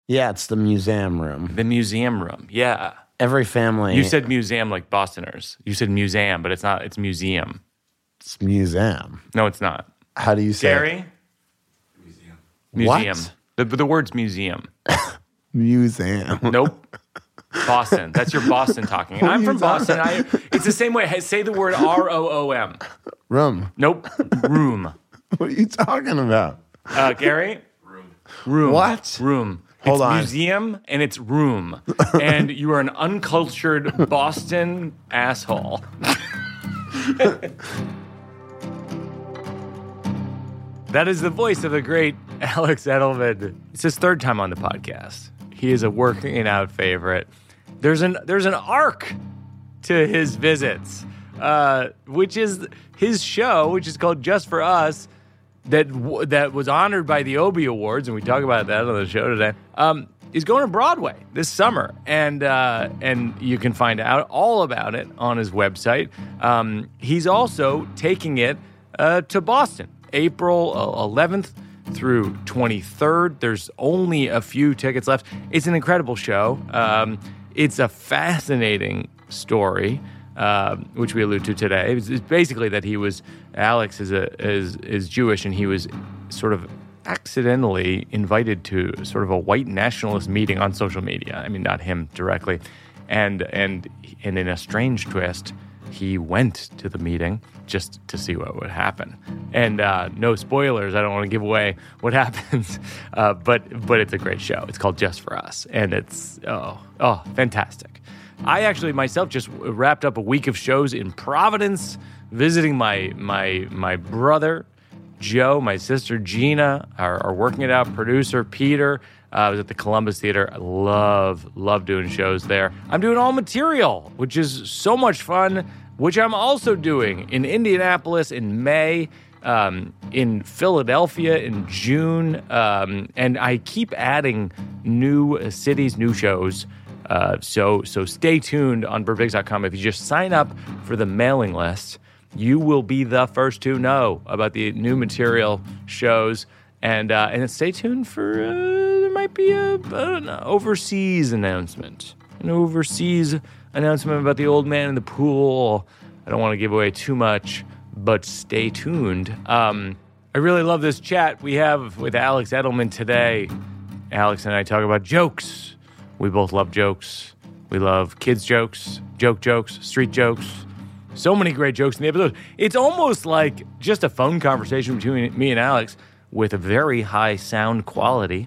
Yeah, it's the museum room. The museum room. Yeah. Every family. You said museum like Bostoners. You said museum, but it's not. It's museum. It's museum. No, it's not. How do you say Gary? it? Museum. What? The word's museum. Museum. Nope. Boston. That's your Boston talking. What are I'm you from talking Boston. It's the same way. Say the word ROOM. Room. Nope. Room. What are you talking about? Gary? Room. What? Room. Hold it's on. museum and it's room. And you are an uncultured Boston asshole. That is the voice of the great Alex Edelman. It's his third time on the podcast. He is a working out favorite. There's an arc to his visits, which is his show, which is called Just for Us, that was honored by the Obie Awards, and we talk about that on the show today. Is going to Broadway this summer, and you can find out all about it on his website. He's also taking it to Boston, April 11th through 23rd. There's only a few tickets left. It's an incredible show. It's a fascinating story, which we allude to today. It's basically that Alex is Jewish, and he was sort of accidentally invited to sort of a white nationalist meeting on social media. I mean, not him directly. And in a strange twist, he went to the meeting just to see what would happen. And no spoilers. I don't want to give away what happens. But it's a great show. It's called Just for Us, and it's fantastic. I actually myself just wrapped up a week of shows in Providence, visiting my brother Joe, my sister Gina, our Working It Out producer Peter. I was at the Columbus Theater. I love doing shows there. I'm doing All Material, which is so much fun, which I'm also doing in Indianapolis in May, in Philadelphia in June, and I keep adding new cities, new shows. So stay tuned on BurbsBiggs.com. If you just sign up for the mailing list, you will be the first to know about the new material shows. And stay tuned for, there might be an overseas announcement. An overseas announcement about the old man in the pool. I don't want to give away too much, but stay tuned. I really love this chat we have with Alex Edelman today. Alex and I talk about jokes. We both love jokes. We love kids' jokes, jokes, street jokes. So many great jokes in the episode. It's almost like just a phone conversation between me and Alex with a very high sound quality.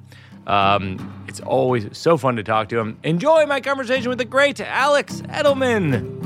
It's always so fun to talk to him. Enjoy my conversation with the great Alex Edelman.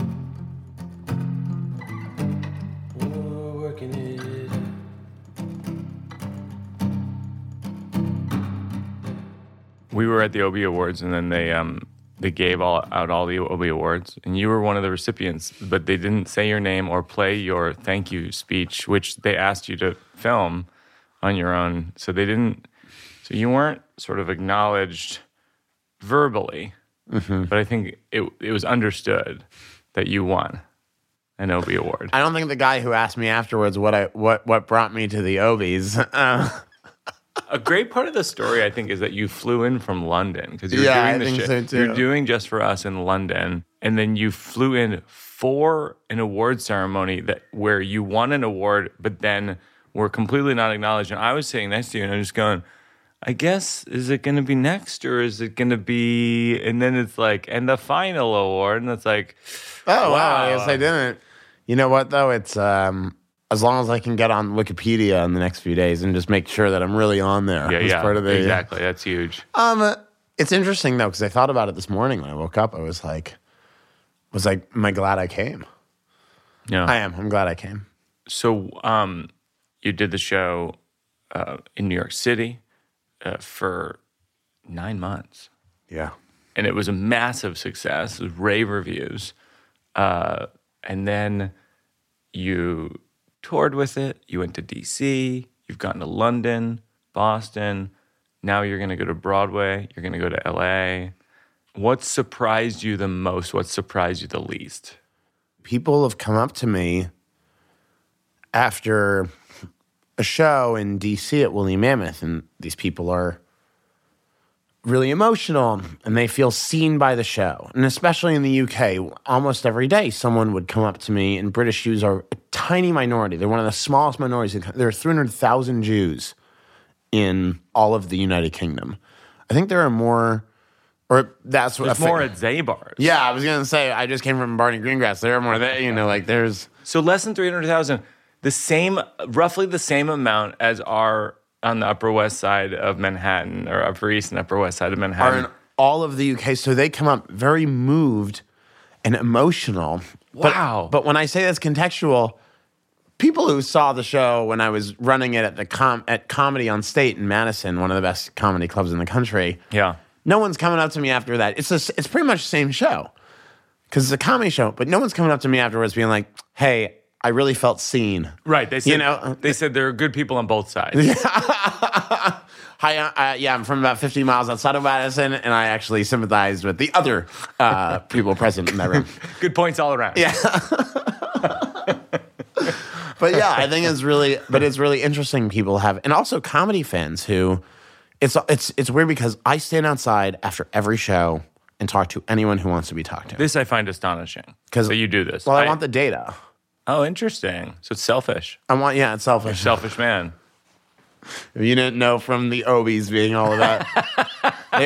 We were at the Obie Awards, and then they gave out all the Obie Awards, and you were one of the recipients, but they didn't say your name or play your thank you speech, which they asked you to film on your own. So you weren't sort of acknowledged verbally, but I think it was understood that you won an Obie Award. I don't think the guy who asked me afterwards what brought me to the Obies. A great part of the story, I think, is that you flew in from London because you were Yeah, doing I the think shit. so, too. You're doing Just for Us in London, and then you flew in for an award ceremony where you won an award, but then were completely not acknowledged. And I was sitting next to you, and I'm just going, I guess, is it going to be next, or is it going to be? And then it's like, and the final award, and it's like, Oh, wow. I guess I didn't. You know what, though? It's as long as I can get on Wikipedia in the next few days and just make sure that I'm really on there. Yeah, Part of the, exactly. That's huge. It's interesting, though, because I thought about it this morning when I woke up. I was like, am I glad I came? Yeah, I am. I'm glad I came. So you did the show in New York City for 9 months. Yeah. And it was a massive success. It was rave reviews. And then you toured with it. You went to D.C. You've gone to London, Boston. Now you're going to go to Broadway. You're going to go to L.A. What surprised you the most? What surprised you the least? People have come up to me after a show in D.C. at Woolly Mammoth, and these people are really emotional and they feel seen by the show. And especially in the UK, almost every day someone would come up to me, and British Jews are a tiny minority. They're one of the smallest minorities. There are 300,000 Jews in all of the United Kingdom. I think there are more, or that's what There's more at Zabar's. Yeah, I was going to say, I just came from Barney Greengrass. There are more there, like there's. So less than 300,000, roughly the same amount as are on the Upper West Side of Manhattan, or Upper East and Upper West Side of Manhattan. Are in all of the UK. So they come up very moved and emotional. Wow. But when I say that's contextual, people who saw the show when I was running it at Comedy on State in Madison, one of the best comedy clubs in the country. Yeah. No one's coming up to me after that. It's pretty much the same show because it's a comedy show, but no one's coming up to me afterwards being like, hey, I really felt seen. Right. They said, they said there are good people on both sides. Hi, I'm from about 50 miles outside of Madison, and I actually sympathized with the other people present in that room. Good points all around. Yeah. But yeah, I think it's really interesting people have, and also comedy fans who, it's weird because I stand outside after every show and talk to anyone who wants to be talked to. This I find astonishing. So you do this. Well, I want the data. Oh, interesting. So it's selfish. It's selfish. Selfish man. You didn't know from the Obies being all of that. They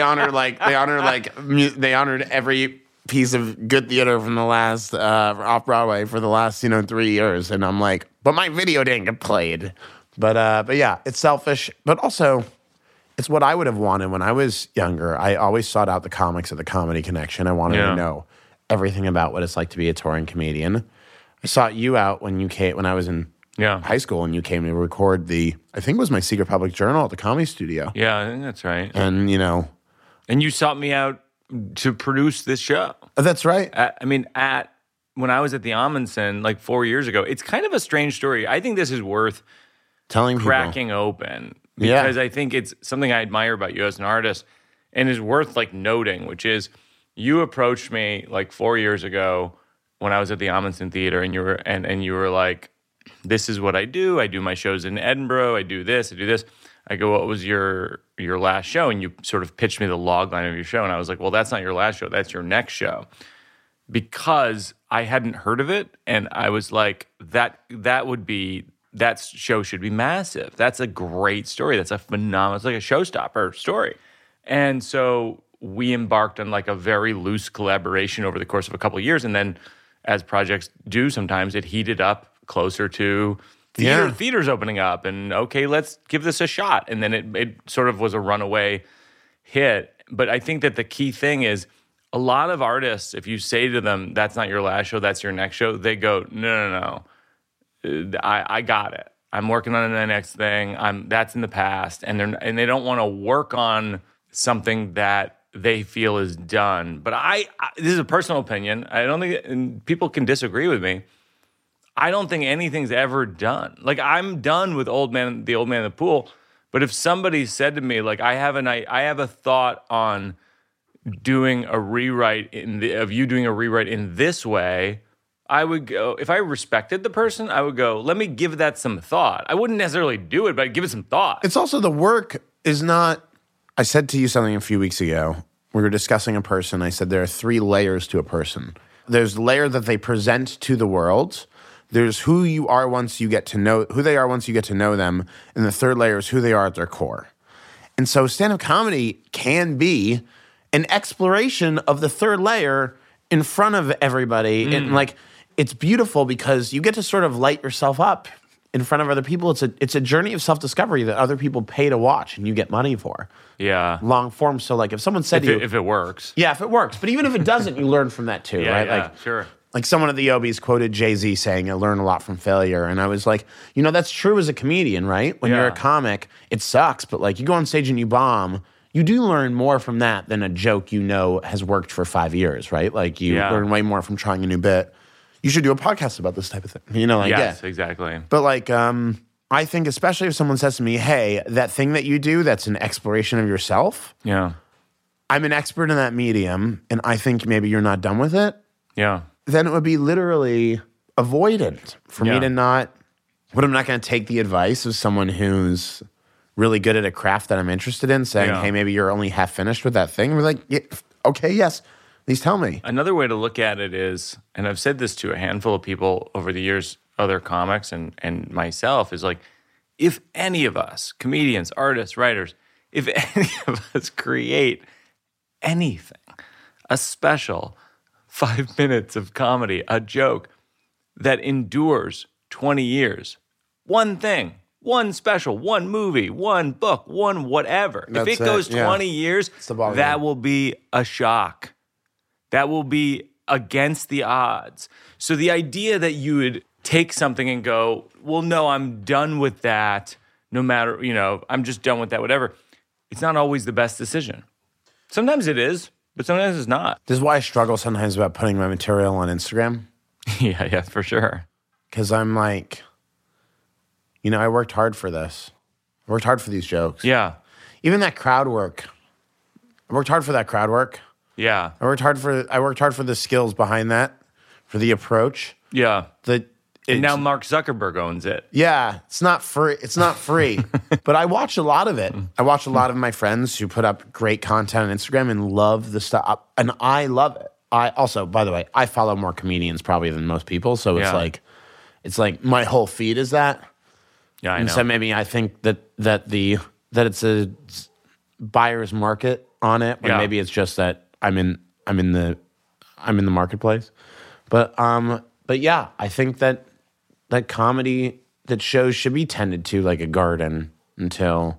honored every piece of good theater from the last off Broadway for the last 3 years, and I'm like, but my video didn't get played. But yeah, it's selfish, but also it's what I would have wanted when I was younger. I always sought out the comics at the Comedy Connection. I wanted to know everything about what it's like to be a touring comedian. I sought you out when I was in high school, and you came to record I think it was my Secret Public Journal at the Comedy Studio. Yeah, I think that's right. And, And you sought me out to produce this show. That's right. When I was at the Amundsen, like 4 years ago, it's kind of a strange story. I think this is worth telling cracking open because I think it's something I admire about you as an artist and is worth noting, which is you approached me 4 years ago when I was at the Amundsen Theater, and you were like, this is what I do. I do my shows in Edinburgh. I do this. I do this. I go, what was your last show? And you sort of pitched me the log line of your show. And I was like, well, that's not your last show. That's your next show. Because I hadn't heard of it. And I was like, that show should be massive. That's a great story. That's a phenomenal, it's like a showstopper story. And so we embarked on a very loose collaboration over the course of a couple of years. And then as projects do sometimes, it heated up closer to theaters opening up, and okay, let's give this a shot. And then it sort of was a runaway hit. But I think that the key thing is a lot of artists, if you say to them, that's not your last show, that's your next show, they go, no. I got it. I'm working on the next thing. That's in the past. And they don't want to work on something that they feel is done. But this is a personal opinion. I don't think, and people can disagree with me, I don't think anything's ever done. I'm done with the old man in the pool. But if somebody said to me, I have a thought on doing a rewrite of you doing a rewrite in this way, I would go, if I respected the person, I would go, let me give that some thought. I wouldn't necessarily do it, but I'd give it some thought. It's also the work is not, I said to you something a few weeks ago. We were discussing a person. I said there are 3 layers to a person. There's the layer that they present to the world. There's who you are once you get to know, who they are once you get to know them. And the third layer is who they are at their core. And so stand-up comedy can be an exploration of the third layer in front of everybody. And it's beautiful because you get to sort of light yourself up in front of other people. It's a journey of self-discovery that other people pay to watch and you get money for. Yeah. Long form. So if someone said to you... If it works. Yeah, if it works. But even if it doesn't, you learn from that too, right? Yeah, sure. Someone at the Obies quoted Jay-Z saying, I learn a lot from failure. And I was like, that's true as a comedian, right? When you're a comic, it sucks. But you go on stage and you bomb, you do learn more from that than a joke has worked for 5 years, right? You learn way more from trying a new bit. You should do a podcast about this type of thing. Yes, exactly. But I think especially if someone says to me, hey, that thing that you do, that's an exploration of yourself. Yeah. I'm an expert in that medium, and I think maybe you're not done with it. Yeah. Then it would be literally avoidant for me to not, but I'm not going to take the advice of someone who's really good at a craft that I'm interested in, saying, hey, maybe you're only half finished with that thing. And we're like, yeah, okay, yes, please tell me. Another way to look at it is, and I've said this to a handful of people over the years, other comics and myself, is like, if any of us, comedians, artists, writers, if any of us create anything, a special 5 minutes of comedy, a joke that endures 20 years, one thing, one special, one movie, one book, one whatever. If it goes 20 years, that will be a shock. That will be against the odds. So the idea that you would take something and go, well, no, I'm done with that, no matter, I'm just done with that, whatever. It's not always the best decision. Sometimes it is, but sometimes it's not. This is why I struggle sometimes about putting my material on Instagram. Yeah, for sure. Because I'm like, I worked hard for this. I worked hard for these jokes. Yeah. Even that crowd work. I worked hard for that crowd work. Yeah. I worked hard for the skills behind that, for the approach. Yeah. And now Mark Zuckerberg owns it. Yeah, it's not free. But I watch a lot of it. I watch a lot of my friends who put up great content on Instagram and love the stuff. And I love it. I also, by the way, I follow more comedians probably than most people. So it's like my whole feed is that. Yeah, I know. And so maybe I think that it's a buyer's market on it. Or maybe it's just that I'm in the marketplace. But yeah, I think that comedy, that shows should be tended to like a garden until,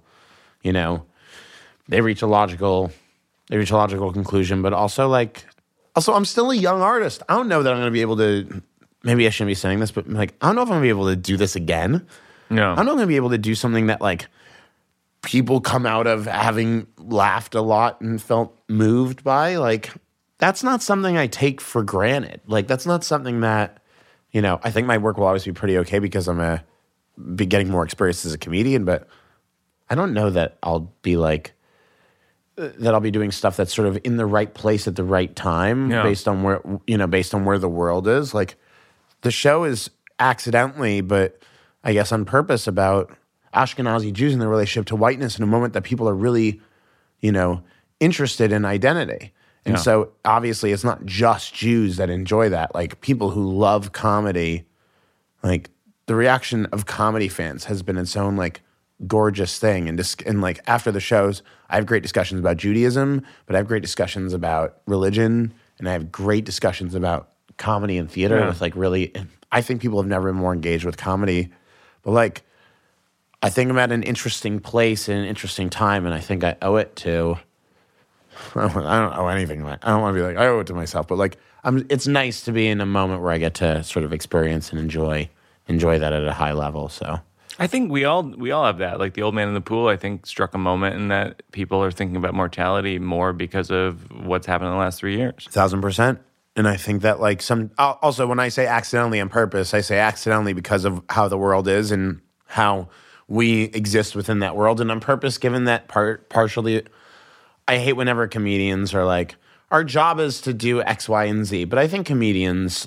they reach a logical conclusion. But also I'm still a young artist. I don't know that I'm going to be able to, maybe I shouldn't be saying this, but like, I don't know if I'm going to be able to do this again. No. I'm not going to be able to do something that like people come out of having laughed a lot and felt moved by. Like, that's not something I take for granted. Like, that's not something that, I think my work will always be pretty okay because I'm be getting more experience as a comedian, but I don't know that I'll be like, that I'll be doing stuff that's sort of in the right place at the right time based on where the world is. Like, the show is accidentally, but I guess on purpose, about Ashkenazi Jews and their relationship to whiteness in a moment that people are really, interested in identity. And so obviously it's not just Jews that enjoy that. Like, people who love comedy, like, the reaction of comedy fans has been its own like gorgeous thing. And like, after the shows, I have great discussions about Judaism, but I have great discussions about religion, and I have great discussions about comedy and theater with like really, I think people have never been more engaged with comedy. But like, I think I'm at an interesting place in an interesting time, and I think I owe it to, I don't owe anything. I don't want to be like, I owe it to myself, but like, it's nice to be in a moment where I get to sort of experience and enjoy that at a high level. So I think we all have that. Like, The Old Man in the Pool, I think, struck a moment in that people are thinking about mortality more because of what's happened in the last 3 years. 1,000%. And I think that like also when I say accidentally on purpose, I say accidentally because of how the world is and how we exist within that world. And on purpose, given that partially, I hate whenever comedians are like, our job is to do X, Y, and Z. But I think comedians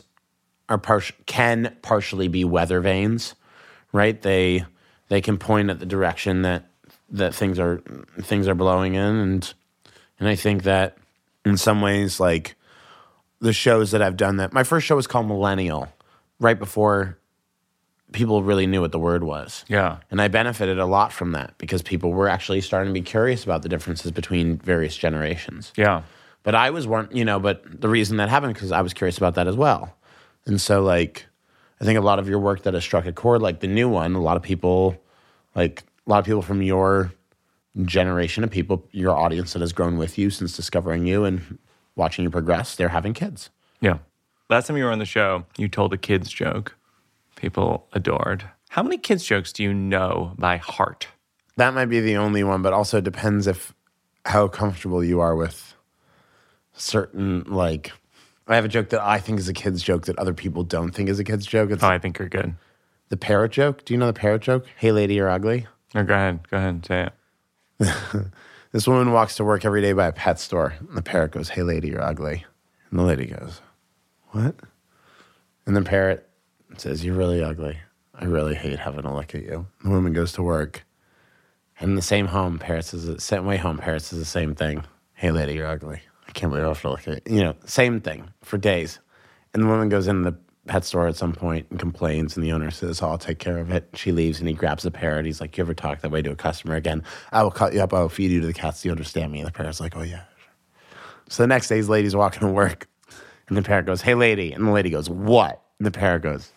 can partially be weather vanes, right? They can point at the direction that things are blowing in. And I think that in some ways, like, the shows that I've done, that my first show was called Millennial, right before people really knew what the word was. Yeah. And I benefited a lot from that because people were actually starting to be curious about the differences between various generations. Yeah. But I was one, but the reason that happened because I was curious about that as well. And so like, I think a lot of your work that has struck a chord, like the new one, a lot of people from your generation of people, your audience that has grown with you since discovering you and watching you progress, they're having kids. Yeah. Last time you were on the show, you told a kid's joke people adored. How many kids' jokes do you know by heart? That might be the only one, but also depends how comfortable you are with certain, like, I have a joke that I think is a kid's joke that other people don't think is a kid's joke. I think you're good. The parrot joke. Do you know the parrot joke? Hey, lady, you're ugly. Oh, go ahead, say it. This woman walks to work every day by a pet store, and the parrot goes, hey, lady, you're ugly. And the lady goes, what? And the parrot says, you're really ugly. I really hate having to look at you. The woman goes to work, And in the same home, Paris is the same way home. Paris is the same thing. Hey, lady, you're ugly. I can't believe I have to look at it. You know, same thing for days. And the woman goes in the pet store at some point and complains, and the owner says, "Oh, I'll take care of it." She leaves, and he grabs the parrot. He's like, "You ever talk that way to a customer again? I will cut you up. I will feed you to the cats. Do you understand me?" And the parrot's like, "Oh, yeah." So the next day, his lady's walking to work, and the parrot goes, "Hey, lady." And the lady goes, "What?" And the parrot goes,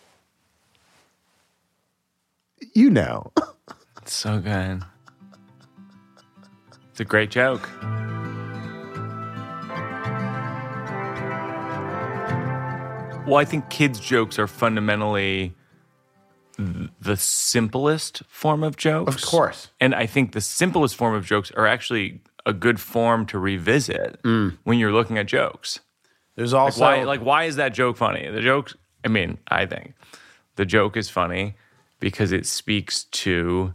"You know." It's so good. It's a great joke. Well, I think kids' jokes are fundamentally the simplest form of jokes. Of course. And I think the simplest form of jokes are actually a good form to revisit when you're looking at jokes. There's also... Why is that joke funny? The joke, I think the joke is funny because it speaks to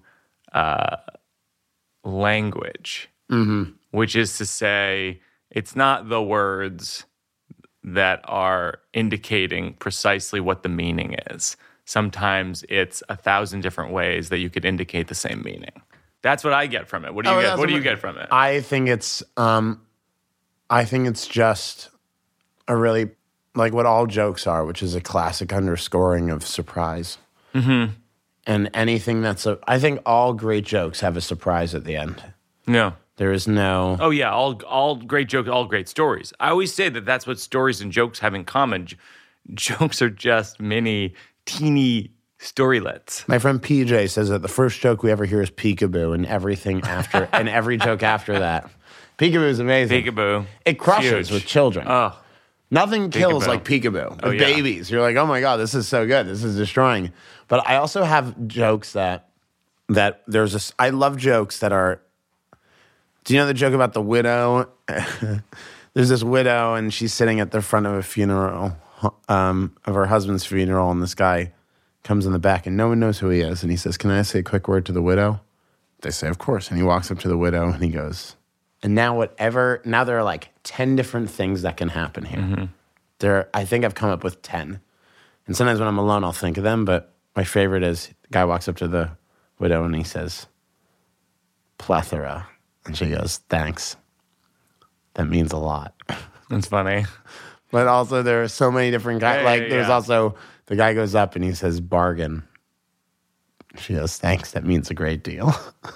language, which is to say, it's not the words that are indicating precisely what the meaning is. Sometimes it's 1,000 different ways that you could indicate the same meaning. That's what I get from it. What do you get? What do you get from it? I think it's just a really, like what all jokes are, which is a classic underscoring of surprise. Mm-hmm. And anything I think all great jokes have a surprise at the end. No. There is no... Oh, yeah, all great jokes, all great stories. I always say that that's what stories and jokes have in common. Jokes are just mini, teeny storylets. My friend PJ says that the first joke we ever hear is peekaboo, and everything after, and every joke after that. Peekaboo is amazing. Peekaboo. It crushes with children. Oh. Nothing kills like peekaboo. With babies. You're like, oh my God, this is so good. This is destroying. But I also have jokes that there's this... I love jokes that are... Do you know the joke about the widow? There's this widow, and she's sitting at the front of a funeral, of her husband's funeral, and this guy comes in the back, and no one knows who he is. And he says, "Can I say a quick word to the widow?" They say, "Of course." And he walks up to the widow, and he goes, "And now there are like 10 different things that can happen here. I think I've come up with 10. And sometimes when I'm alone, I'll think of them, but my favorite is the guy walks up to the widow, and he says, "Plethora." And she goes, "Thanks. That means a lot." That's funny. But also there are so many different guys. There's also, the guy goes up and he says, "Bargain." She goes, "Thanks. That means a great deal."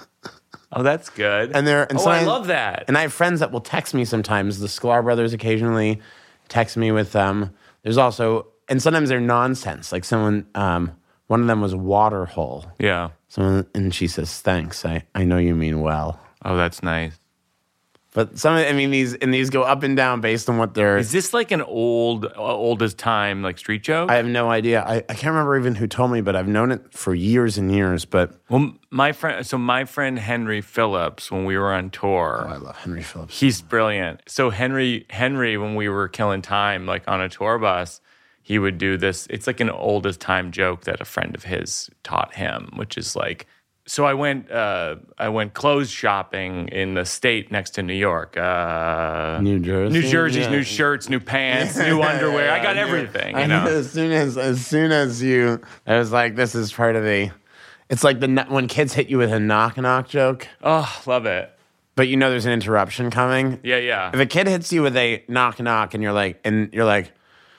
Oh, that's good. I love that. And I have friends that will text me sometimes. The Sklar brothers occasionally text me with there's also, and sometimes they're nonsense. Like someone, one of them was water hole. Yeah. And she says, "Thanks. I know you mean well." Oh, that's nice. But these go up and down based on what they're... Is this like an old as time, like street joke? I have no idea. I can't remember even who told me, but I've known it for years and years. But my friend Henry Phillips, when we were on tour... Oh, I love Henry Phillips. He's brilliant. So Henry, when we were killing time, like on a tour bus, he would do this. It's like an old as time joke that a friend of his taught him, which is like... So I went clothes shopping in the state next to New York. New Jersey? New Jersey's new shirts, new pants, new underwear. I got everything, you know. As soon as you... I was like, this is part of the... It's like when kids hit you with a knock-knock joke. Oh, love it. But you know there's an interruption coming. Yeah. If a kid hits you with a knock-knock and you're like,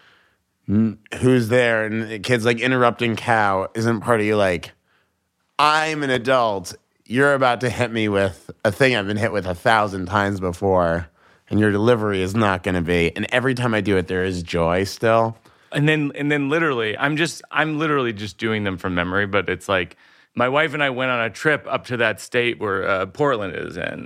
"Who's there?" And the kid's like interrupting cow, isn't part of you like... I'm an adult. You're about to hit me with a thing I've been hit with 1,000 times before, and your delivery is not going to be. And every time I do it, there is joy still. And then literally, I'm literally just doing them from memory. But it's like my wife and I went on a trip up to that state where Portland is in.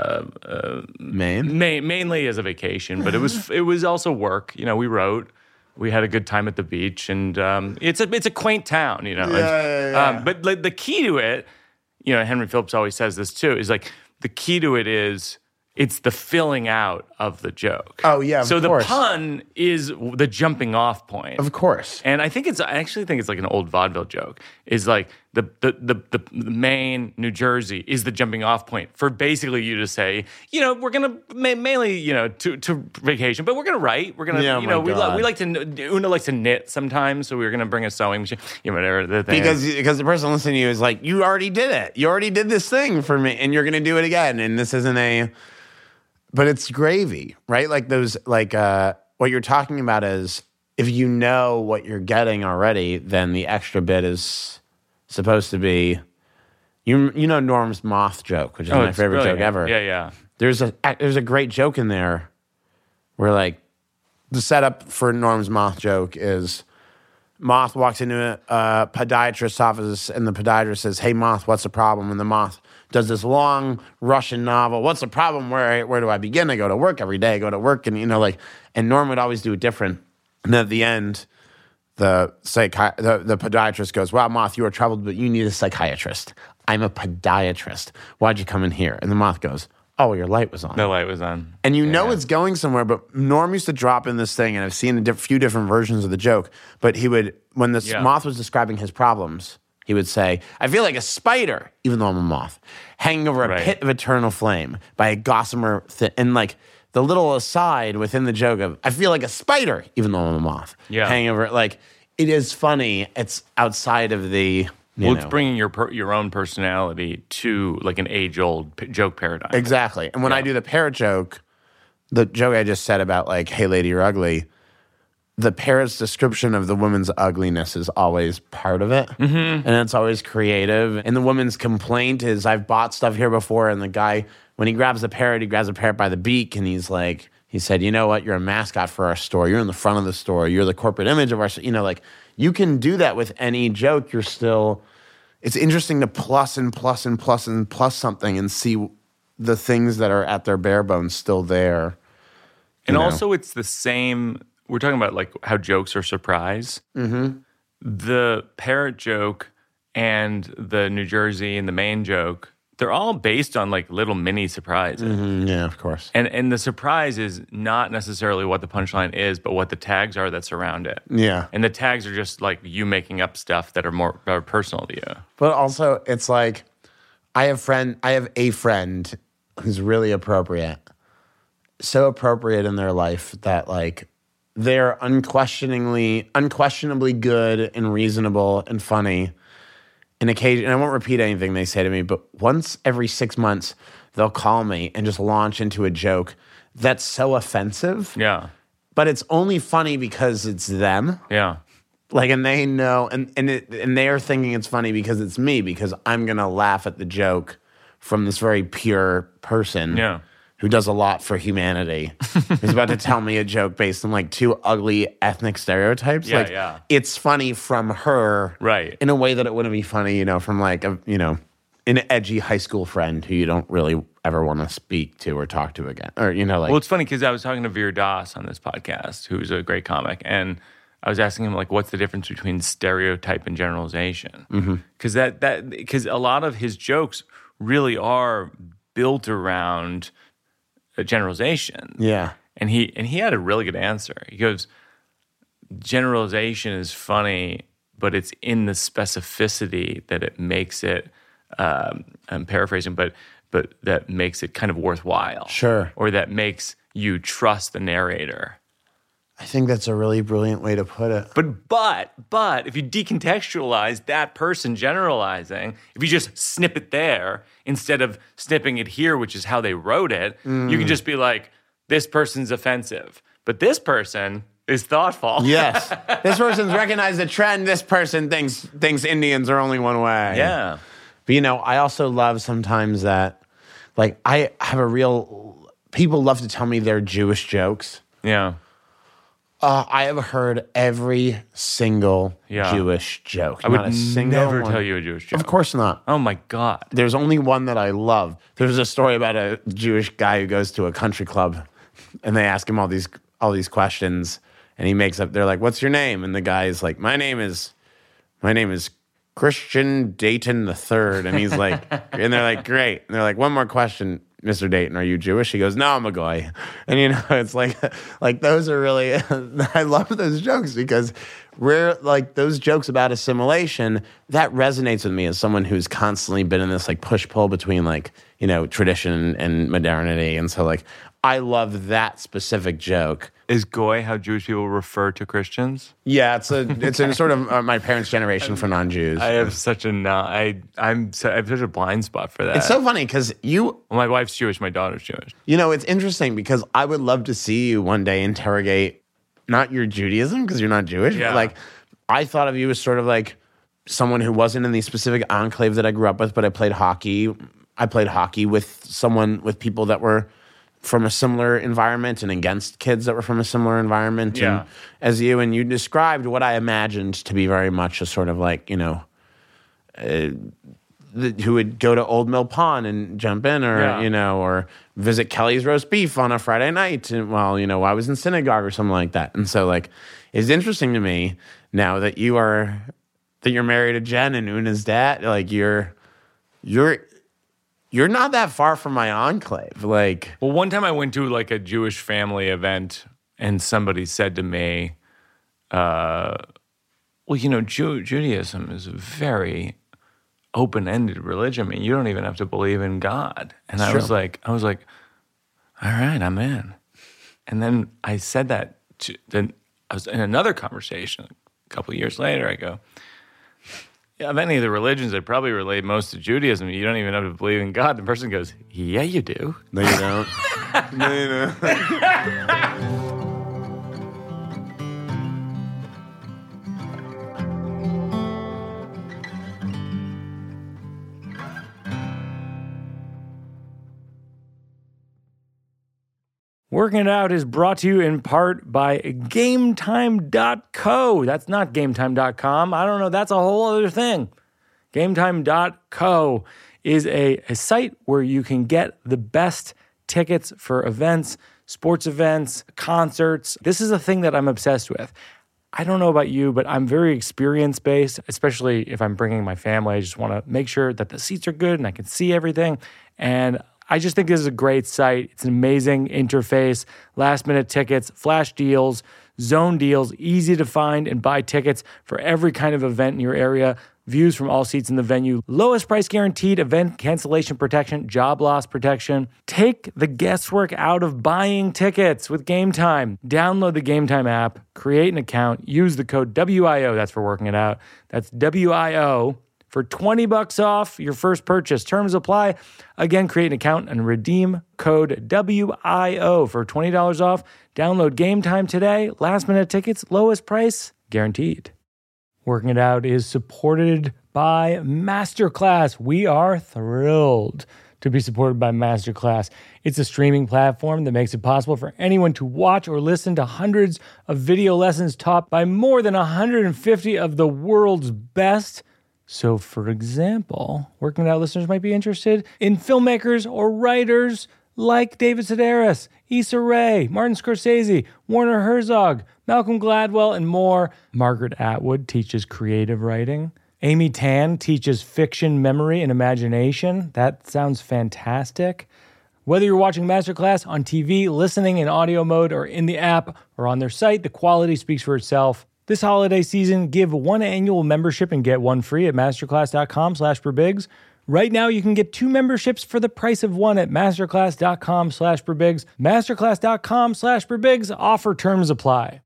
Maine? Mainly as a vacation, but it was also work. You know, we wrote. We had a good time at the beach, and it's a quaint town, you know. Yeah. But like, the key to it, you know, Henry Phillips always says this too, is like the key to it is it's the filling out of the joke. Oh yeah, so the pun is the jumping off point. Of course. And I actually think it's like an old vaudeville joke. Is like the Maine, New Jersey is the jumping off point for basically you to say, we're gonna mainly, to vacation, but we're gonna write. We're gonna, we like to. Una likes to knit sometimes, so we're gonna bring a sewing machine, whatever the thing. Because the person listening to you is like, you already did it. You already did this thing for me, and you're gonna do it again. And this isn't but it's gravy, right? Like those, what you're talking about is if you know what you're getting already, then the extra bit is supposed to be, you know Norm's moth joke, which is my favorite joke ever. Yeah. There's a great joke in there where like the setup for Norm's moth joke is Moth walks into a podiatrist's office and the podiatrist says, "Hey Moth, what's the problem?" And the Moth does this long Russian novel. "What's the problem? Where do I begin? I go to work every day. I go to work," and and Norm would always do it different. And at the end, the podiatrist goes, "Wow, Moth, you are troubled, but you need a psychiatrist. I'm a podiatrist. Why'd you come in here?" And the Moth goes, "Oh, your light was on." The light was on. And it's going somewhere, but Norm used to drop in this thing, and I've seen a few different versions of the joke, but he would, when the Moth was describing his problems, he would say, "I feel like a spider, even though I'm a moth, hanging over a pit of eternal flame by a gossamer and like the little aside within the joke of, I feel like a spider, even though I'm a moth, hanging over it. Like, it is funny. It's outside of the, it's bringing your own personality to like an age-old joke paradigm. Exactly. And when I do the parrot joke, the joke I just said about like, "Hey, lady, you're ugly," the parrot's description of the woman's ugliness is always part of it. Mm-hmm. And it's always creative. And the woman's complaint is, "I've bought stuff here before," and the guy, when he grabs the parrot, he grabs the parrot by the beak, and he said, "You know what? You're a mascot for our store. You're in the front of the store. You're the corporate image of our store." Like, you can do that with any joke. It's interesting to plus and plus and plus and plus something and see the things that are at their bare bones still there. And also it's the same, we're talking about like how jokes are surprise. Mm-hmm. The parrot joke and the New Jersey and the Maine joke, they're all based on like little mini surprises. Mm-hmm. Yeah, of course. And the surprise is not necessarily what the punchline is, but what the tags are that surround it. Yeah. And the tags are just like you making up stuff that are personal to you. But also, it's like, I have a friend who's really appropriate. So appropriate in their life that like they're unquestionably good and reasonable and funny. And I won't repeat anything they say to me, but once every 6 months, they'll call me and just launch into a joke that's so offensive. Yeah. But it's only funny because it's them. Yeah. Like, and they know, and they are thinking it's funny because it's me, because I'm going to laugh at the joke from this very pure person. Yeah. Who does a lot for humanity, who's about to tell me a joke based on like two ugly ethnic stereotypes. Yeah. It's funny from her, right, in a way that it wouldn't be funny, from like an edgy high school friend who you don't really ever want to speak to or talk to again, or Well, it's funny because I was talking to Veer Das on this podcast, who's a great comic, and I was asking him like, what's the difference between stereotype and generalization? Because because a lot of his jokes really are built around a generalization. Yeah. And he had a really good answer. He goes, generalization is funny, but it's in the specificity that it makes it, I'm paraphrasing, but that makes it kind of worthwhile. Sure. Or that makes you trust the narrator. I think that's a really brilliant way to put it. But if you decontextualize that person generalizing, if you just snip it there instead of snipping it here, which is how they wrote it, you can just be like, this person's offensive, but this person is thoughtful. Yes. This person's recognized the trend. This person thinks Indians are only one way. Yeah. But I also love sometimes that, like, I have people love to tell me their Jewish jokes. Yeah. I have heard every single Jewish joke. I would never tell you a Jewish joke. Of course not. Oh, my God. There's only one that I love. There's a story about a Jewish guy who goes to a country club, and they ask him all these questions, and he makes up, they're like, "What's your name?" And the guy is like, my name is Christian Dayton III. And he's like, and they're like, "Great." And they're like, "One more question. Mr. Dayton, are you Jewish? He goes, no, I'm a goy. And, it's like those are really, I love those jokes because those jokes about assimilation, that resonates with me as someone who's constantly been in this like push-pull between like, tradition and modernity. And so like, I love that specific joke. Is goy how Jewish people refer to Christians? Yeah, it's in sort of my parents' generation for non-Jews. I have such a I have such a blind spot for that. It's so funny because my wife's Jewish, my daughter's Jewish. It's interesting because I would love to see you one day interrogate not your Judaism because you're not Jewish, but like I thought of you as sort of like someone who wasn't in the specific enclave that I grew up with, but I played hockey. I played hockey with people that were from a similar environment and against kids that were from a similar environment as you. And you described what I imagined to be very much a sort of like, who would go to Old Mill Pond and jump in or visit Kelly's Roast Beef on a Friday night while I was in synagogue or something like that. And so like, it's interesting to me now that you're married to Jen and Una's dad, like you're not that far from my enclave. Like, well, one time I went to like a Jewish family event and somebody said to me, Judaism is a very open-ended religion. I mean, you don't even have to believe in God. And I was like, all right, I'm in. And then I said that then I was in another conversation a couple of years later. I go, of any of the religions that probably relate most to Judaism, you don't even have to believe in God. The person goes, yeah, you do. No, you don't. No, you don't. Working It Out is brought to you in part by GameTime.co. That's not GameTime.com. I don't know. That's a whole other thing. GameTime.co is a site where you can get the best tickets for events, sports events, concerts. This is a thing that I'm obsessed with. I don't know about you, but I'm very experience-based, especially if I'm bringing my family. I just want to make sure that the seats are good and I can see everything. And I just think this is a great site. It's an amazing interface, last-minute tickets, flash deals, zone deals, easy to find and buy tickets for every kind of event in your area, views from all seats in the venue, lowest price guaranteed, event cancellation protection, job loss protection. Take the guesswork out of buying tickets with Game Time. Download the Game Time app, create an account, use the code WIO, that's for Working It Out. That's WIO. For $20 off your first purchase. Terms apply. Again, create an account and redeem code WIO for $20 off. Download Game Time today. Last minute tickets, lowest price, guaranteed. Working It Out is supported by Masterclass. We are thrilled to be supported by Masterclass. It's a streaming platform that makes it possible for anyone to watch or listen to hundreds of video lessons taught by more than 150 of the world's best. So, for example, Working It Out listeners might be interested in filmmakers or writers like David Sedaris, Issa Rae, Martin Scorsese, Werner Herzog, Malcolm Gladwell, and more. Margaret Atwood teaches creative writing. Amy Tan teaches fiction, memory, and imagination. That sounds fantastic. Whether you're watching Masterclass on TV, listening in audio mode, or in the app, or on their site, the quality speaks for itself. This holiday season, give one annual membership and get one free at masterclass.com/perbigs. Right now, you can get 2 memberships for the price of one at masterclass.com/perbigs. Masterclass.com/perbigs. Offer terms apply.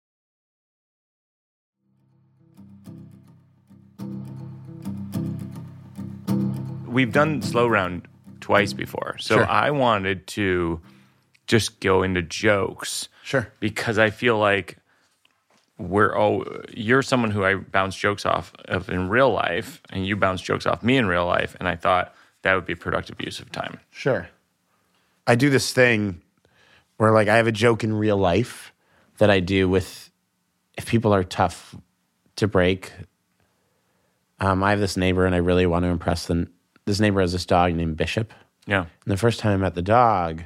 We've done Slow Round twice before, so Sure. I wanted to just go into jokes. Sure. Because I feel like you're someone who I bounce jokes off of in real life, and you bounce jokes off me in real life, and I thought that would be productive use of time. Sure. I do this thing where like I have a joke in real life that I do with if people are tough to break. I have this neighbor and I really want to impress them. This neighbor has this dog named Bishop. Yeah. And the first time I met the dog,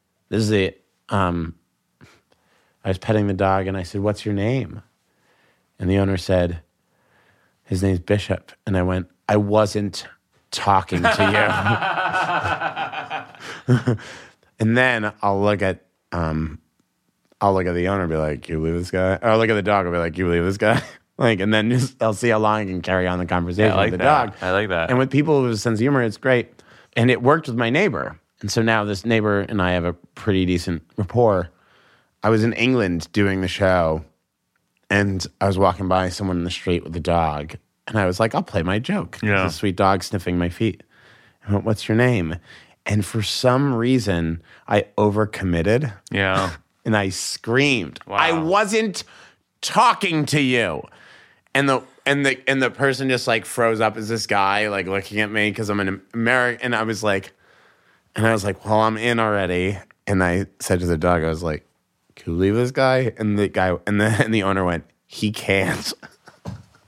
I was petting the dog and I said, "What's your name?" And the owner said, "His name's Bishop." And I went, "I wasn't talking to you." And then I'll look at the owner and be like, "You believe this guy?" Or I'll look at the dog and be like, "You believe this guy?" Like, and then I'll see how long I can carry on the conversation with the dog. I like that. And with people with a sense of humor, it's great. And it worked with my neighbor. And so now this neighbor and I have a pretty decent rapport. I was in England doing the show, and I was walking by someone in the street with a dog, and I was like, I'll play my joke. Yeah. It's a sweet dog sniffing my feet. I went, "What's your name?" And for some reason, I overcommitted. Yeah. And I screamed, Wow. "I wasn't talking to you." And the person just like froze up as this guy like looking at me because I'm an American. And I was like, "Well, I'm in already." And I said to the dog, I was like, "Can you leave this guy?" And the owner went, "He can't." Oh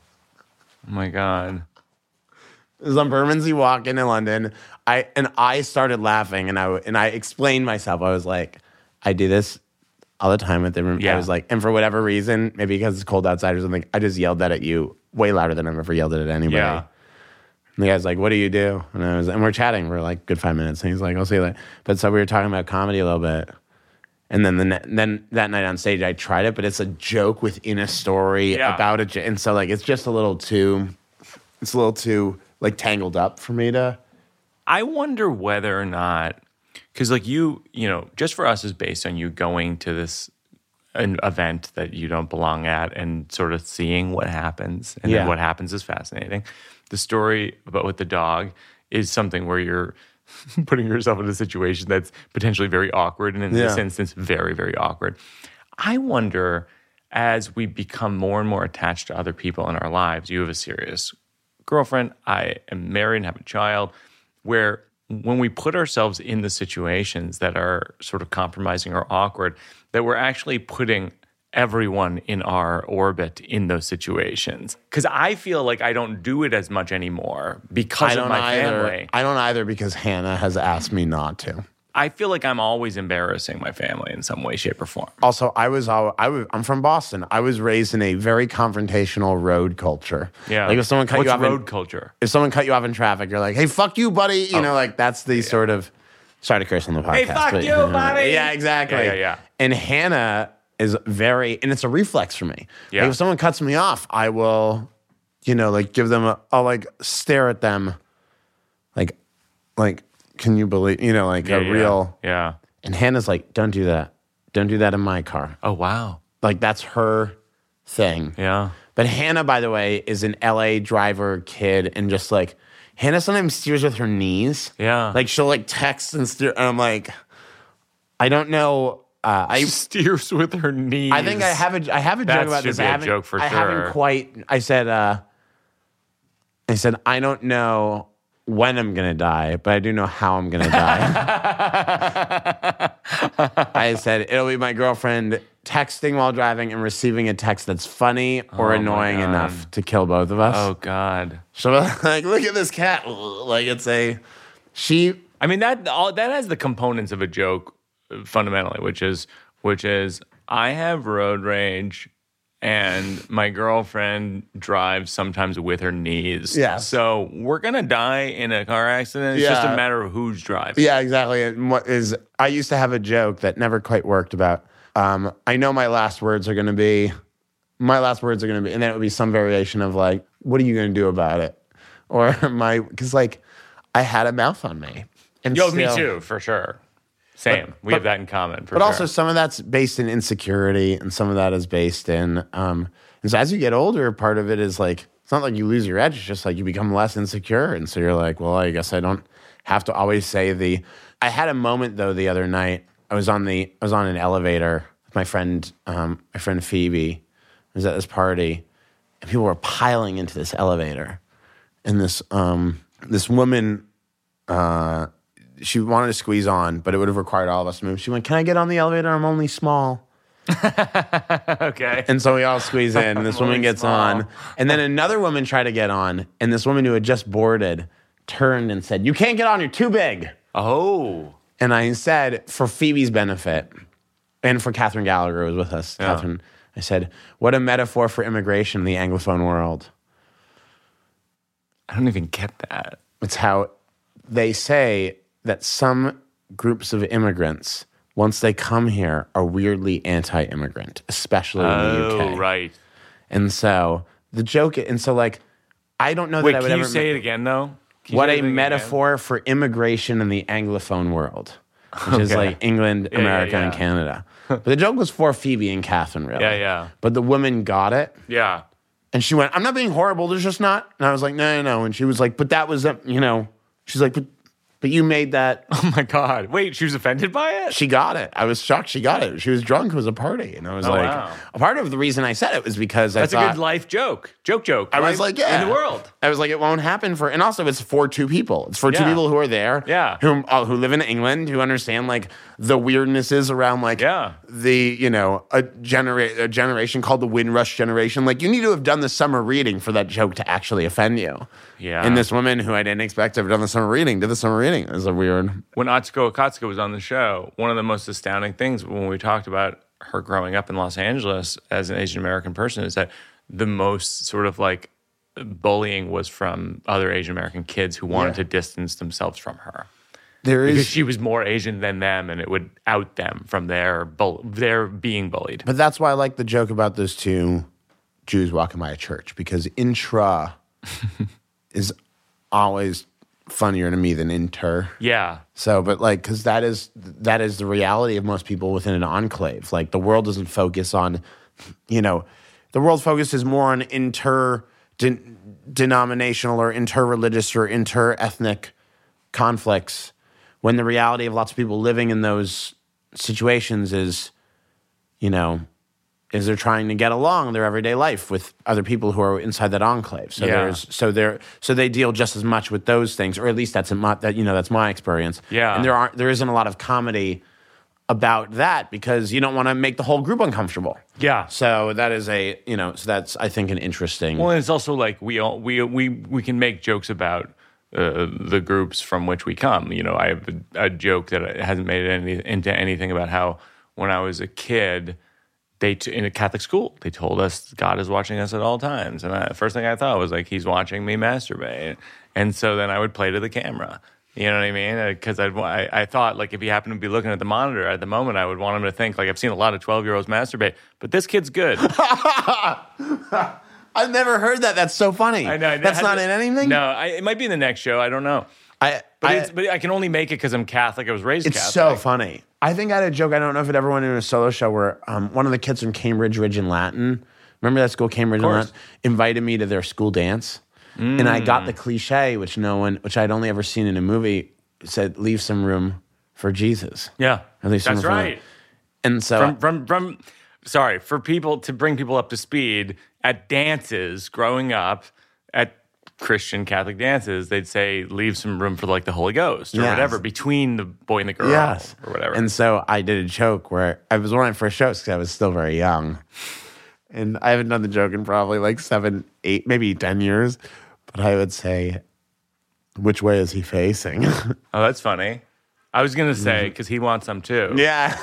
my God. It was on Bermondsey Walk in London. I started laughing and I explained myself. I was like, I do this all the time at the room. Yeah. I was like, and for whatever reason, maybe because it's cold outside or something, I just yelled that at you way louder than I've ever yelled it at anybody. Yeah. And the guy's like, "What do you do?" And we're chatting for like good 5 minutes. And he's like, "I'll see you later." But so we were talking about comedy a little bit. And then then that night on stage, I tried it, but it's a joke within a story about a joke. And so like, it's a little too like tangled up for me to. I wonder whether or not, because like you know, Just for Us is based on you going to an event that you don't belong at and sort of seeing what happens. And then what happens is fascinating. The story about with the dog is something where you're putting yourself in a situation that's potentially very awkward. And in this instance, very, very awkward. I wonder, as we become more and more attached to other people in our lives, you have a serious girlfriend, I am married and have a child, where when we put ourselves in the situations that are sort of compromising or awkward, that we're actually putting everyone in our orbit in those situations. Because I feel like I don't do it as much anymore because of my family. I don't either because Hannah has asked me not to. I feel like I'm always embarrassing my family in some way, shape, or form. Also, I'm from Boston. I was raised in a very confrontational road culture. Yeah. Like if someone cut you off road culture? If someone cut you off in traffic, you're like, "Hey, fuck you, buddy." You know, like that's the sort of. Sorry to curse on the podcast. Hey, fuck you, buddy. Yeah, exactly. Yeah. And Hannah is and it's a reflex for me. Yeah. Like if someone cuts me off, I will, like give them I'll like stare at them, like, can you believe, real. Yeah. And Hannah's like, "Don't do that. Don't do that in my car." Oh, wow. Like that's her thing. Yeah. But Hannah, by the way, is an LA driver kid, and just like Hannah sometimes steers with her knees. Yeah. Like she'll like text and steer, and I'm like, I don't know. I steers with her knees. I think I have a joke about this. That should be a joke for sure. I haven't quite. I said I don't know when I'm gonna die, but I do know how I'm gonna die. I said it'll be my girlfriend texting while driving and receiving a text that's funny or annoying enough to kill both of us. Oh God! So like, look at this cat. Like it's she. I mean that has the components of a joke fundamentally, which is I have road rage. And my girlfriend drives sometimes with her knees. Yeah. So we're going to die in a car accident. It's just a matter of who's driving. Yeah, exactly. And I used to have a joke that never quite worked about, I know my last words are going to be, and then it would be some variation of like, "What are you going to do about it?" Or because like I had a mouth on me. And me too, for sure. Same. We have that in common. But also some of that's based in insecurity and some of that is based in, and so as you get older, part of it is like, it's not like you lose your edge, it's just like you become less insecure. And so you're like, well, I guess I don't have to always say I had a moment though the other night. I was on an elevator with my friend Phoebe. I was at this party and people were piling into this elevator. And this woman, she wanted to squeeze on, but it would have required all of us to move. She went, "Can I get on the elevator? I'm only small." Okay. And so we all squeeze in, and this woman gets on. And then another woman tried to get on, and this woman who had just boarded turned and said, "You can't get on, you're too big." Oh. And I said, for Phoebe's benefit, and for Catherine Gallagher, who was with us, Catherine, I said, "What a metaphor for immigration in the Anglophone world." I don't even get that. It's how they say that some groups of immigrants, once they come here, are weirdly anti-immigrant, especially in the UK. Oh, right. And so the joke, and so like, I don't know Wait, that I would can ever you say it again, though? Can you what say a it again? metaphor for immigration in the Anglophone world, which is like England, America, and Canada. But the joke was for Phoebe and Catherine, really. Yeah. But the woman got it. Yeah. And she went, I'm not being horrible. There's just not. And I was like, no. And she was like, but that was, she's like, but you made that. Oh, my God. Wait, she was offended by it? She got it. I was shocked she got it. She was drunk. It was a party. And I was wow. a part of the reason I said it was because That's I thought. a good life joke. Joke. I was like, yeah. In the world. I was like, it won't happen and also it's for two people. It's for two people who are there. Yeah. Who live in England, who understand like the weirdnesses around like a generation called the Windrush generation. Like you need to have done the summer reading for that joke to actually offend you. Yeah. And this woman who I didn't expect to have done the summer reading did the summer reading. It was a weird. When Atsuko Akatsuka was on the show, one of the most astounding things when we talked about her growing up in Los Angeles as an Asian American person is that the most sort of like bullying was from other Asian American kids who wanted to distance themselves from her. Because she was more Asian than them, and it would out them from their being bullied. But that's why I like the joke about those two Jews walking by a church, because intra is always funnier to me than inter. Yeah. So, but like, because that is the reality of most people within an enclave. Like, the world doesn't focus on, the world focuses more on denominational or inter-religious or inter-ethnic conflicts, when the reality of lots of people living in those situations is they're trying to get along in their everyday life with other people who are inside that enclave. So they deal just as much with those things, or at least that's my experience. Yeah. And there isn't a lot of comedy about that because you don't want to make the whole group uncomfortable. Yeah. So that is so that's I think an interesting. Well, and it's also like we can make jokes about the groups from which we come. I have a joke that hasn't made it into anything about how when I was a kid, in a Catholic school, they told us God is watching us at all times. And the first thing I thought was like, he's watching me masturbate. And so then I would play to the camera. You know what I mean? Because I thought like if he happened to be looking at the monitor at the moment, I would want him to think like I've seen a lot of 12-year-olds masturbate, but this kid's good. I've never heard that. That's so funny. I know. That's not in anything? No, it might be in the next show. I don't know. But I can only make it because I'm Catholic. I was raised Catholic. It's so funny. I think I had a joke. I don't know if it ever went into a solo show where one of the kids from Cambridge Ridge in Latin, remember that school, Cambridge in Latin, invited me to their school dance. And I got the cliche, which I'd only ever seen in a movie, said, leave some room for Jesus. Yeah, that's right. And so for people to bring people up to speed at dances growing up at Christian Catholic dances, they'd say leave some room for like the Holy Ghost or whatever between the boy and the girl or whatever. And so I did a joke where I was one of my first shows because I was still very young, and I haven't done the joke in probably like 7, 8, maybe 10 years. But I would say, which way is he facing? Oh, that's funny. I was gonna say because he wants some too. Yeah.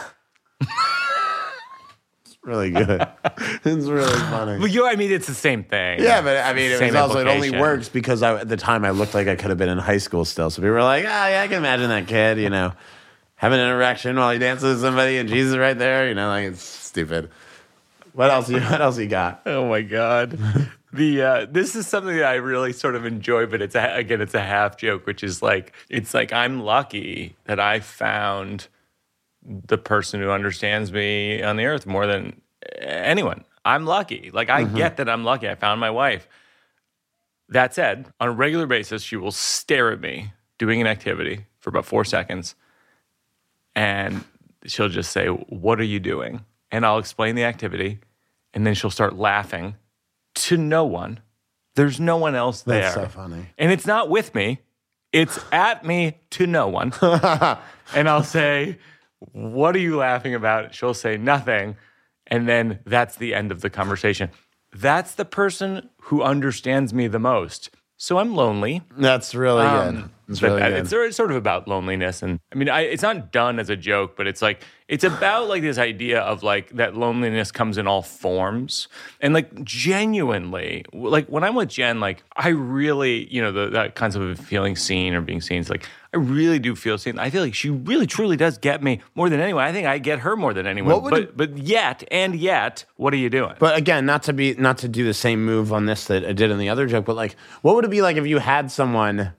Really good. It's really funny. But it's the same thing. Yeah, but it only works because at the time I looked like I could have been in high school still. So people were like, I can imagine that kid, having an erection while he dances with somebody and Jesus right there, like it's stupid. What else you got? Oh my God. This is something that I really sort of enjoy, but it's a half joke, which is like, it's like I'm lucky that I found the person who understands me on the earth more than anyone. I'm lucky. Like, I get that I'm lucky. I found my wife. That said, on a regular basis, she will stare at me doing an activity for about 4 seconds, and she'll just say, "What are you doing?" And I'll explain the activity, and then she'll start laughing to no one. There's no one else there. That's so funny. And it's not with me. It's at me to no one. And I'll say, "What are you laughing about?" She'll say nothing. And then that's the end of the conversation. That's the person who understands me the most. So I'm lonely. That's really good. It's really good. It's sort of about loneliness. And it's not done as a joke, but it's about like this idea of like that loneliness comes in all forms. And like genuinely, like when I'm with Jen, like I really, that concept of feeling seen or being seen is like, I really do feel seen. I feel like she really, truly does get me more than anyone. I think I get her more than anyone. But yet, what are you doing? But again, not to do the same move on this that I did in the other joke, but like, what would it be like if you had someone?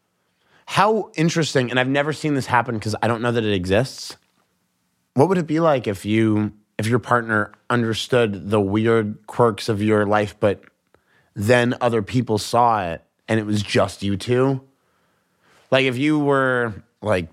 How interesting, and I've never seen this happen because I don't know that it exists. What would it be like if your partner understood the weird quirks of your life, but then other people saw it and it was just you two? Like if you had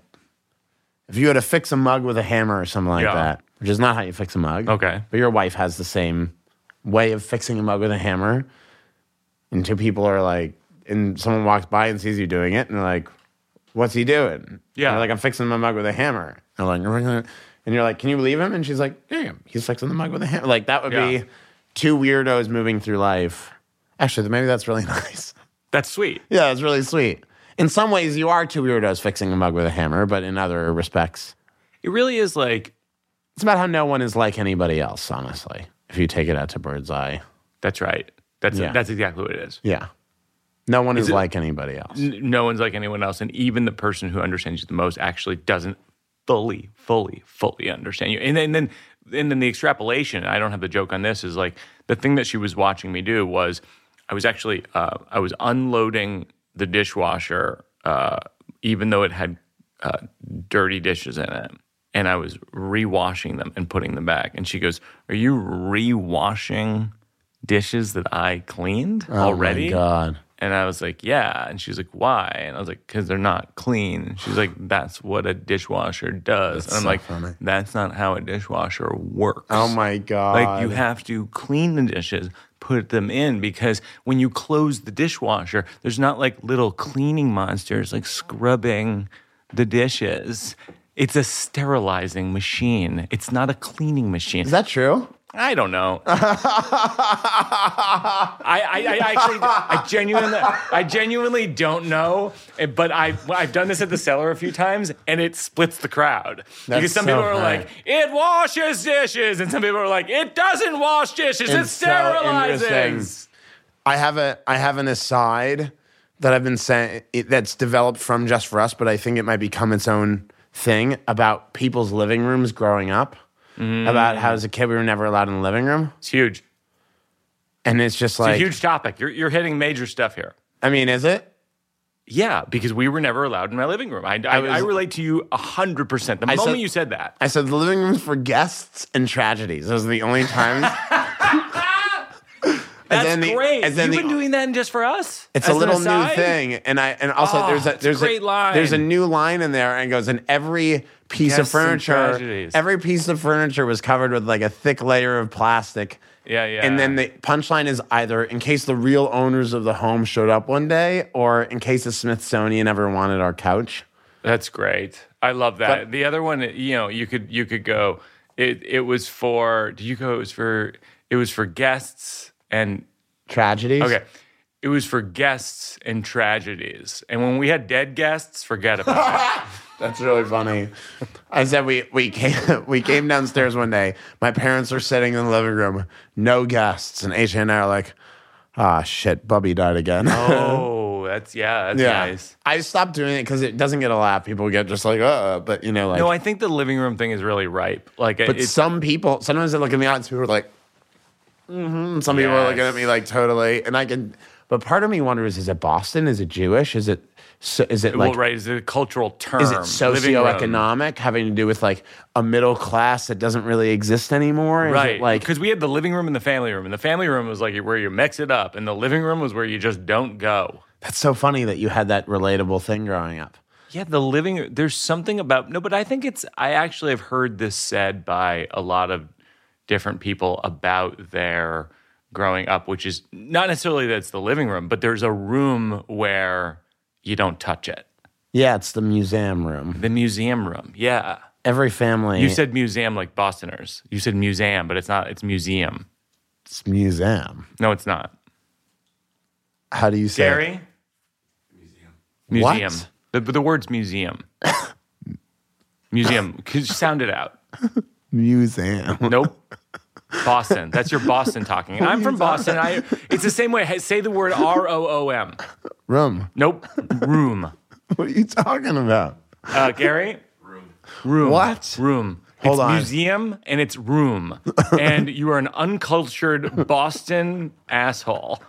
to fix a mug with a hammer or something like that, which is not how you fix a mug. Okay. But your wife has the same way of fixing a mug with a hammer. And two people are like, and someone walks by and sees you doing it and they're like, what's he doing? Yeah. And they're like, I'm fixing my mug with a hammer. And you're like, can you believe him? And she's like, yeah, he's fixing the mug with a hammer. Like that would be two weirdos moving through life. Actually, maybe that's really nice. That's sweet. Yeah, it's really sweet. In some ways, you are two weirdos fixing a mug with a hammer, but in other respects, it really is like, it's about how no one is like anybody else, honestly, if you take it out to bird's eye. that's right. That's exactly what it is. Yeah. No one is like anybody else. No one's like anyone else. And even the person who understands you the most actually doesn't fully understand you. And then the extrapolation, I don't have the joke on this, is like the thing that she was watching me do was I was actually, I was unloading the dishwasher, even though it had dirty dishes in it. And I was rewashing them and putting them back. And she goes, are you rewashing dishes that I cleaned already? Oh, my God. And I was like, yeah. And she's like, why? And I was like, because they're not clean. And she's like, that's what a dishwasher does. And I'm like, funny. That's not how a dishwasher works. Oh, my God. Like, you have to clean the dishes, put them in, because when you close the dishwasher, there's not like little cleaning monsters like scrubbing the dishes. It's a sterilizing machine. It's not a cleaning machine. Is that true? I don't know. I genuinely don't know. But I've done this at the cellar a few times, and it splits the crowd. Because some people are like, it washes dishes, and some people are like, it doesn't wash dishes. It sterilizes. I have an aside that I've been saying that's developed from Just For Us, but I think it might become its own thing about people's living rooms growing up. About how as a kid we were never allowed in the living room. It's huge. And it's just like... It's a huge topic. You're hitting major stuff here. I mean, is it? Yeah, because we were never allowed in my living room. I relate to you 100%. The moment you said that. I said the living room's for guests and tragedies. Those are the only times... That's great. You've been doing that in Just For Us? It's a little new thing. And also there's a great line. There's a new line in there, and it goes, and every piece of furniture was covered with like a thick layer of plastic. Yeah. And then the punchline is either in case the real owners of the home showed up one day, or in case the Smithsonian ever wanted our couch. That's great. I love that. But the other one, you could go. It was for guests and tragedies. Okay. It was for guests and tragedies. And when we had dead guests, forget about it. That's really funny. I said we came downstairs one day. My parents are sitting in the living room, no guests, and AJ and I are like, shit, Bubby died again. Oh, that's nice. I stopped doing it because it doesn't get a laugh. People get just like, but like. No, I think the living room thing is really ripe. But some people, sometimes they look in the audience, people are like, mm-hmm. Some people are looking at me like totally, and but part of me wonders: is it Boston? Is it Jewish? Is it like? Right? Is it a cultural term? Is it socioeconomic, having to do with like a middle class that doesn't really exist anymore? Right. Because we had the living room and the family room, and the family room was like where you mix it up, and the living room was where you just don't go. That's so funny that you had that relatable thing growing up. Yeah, there's something about but I think I actually have heard this said by a lot of different people about their growing up, which is not necessarily that it's the living room, but there's a room where you don't touch it. Yeah, it's the museum room. The museum room, yeah. Every family... You said museum like Bostoners. You said museum, but it's not. It's museum. It's museum. No, it's not. How do you say Gary? it? Museum. What? The word's museum. Museum. Sound it out. Museum. Nope. Boston. That's your Boston talking. And I'm from Boston. It's the same way. Say the word ROOM. Room. Nope. Room. What are you talking about? Gary? Room. What? Room. Hold it's on. museum and it's room. And you are an uncultured Boston asshole.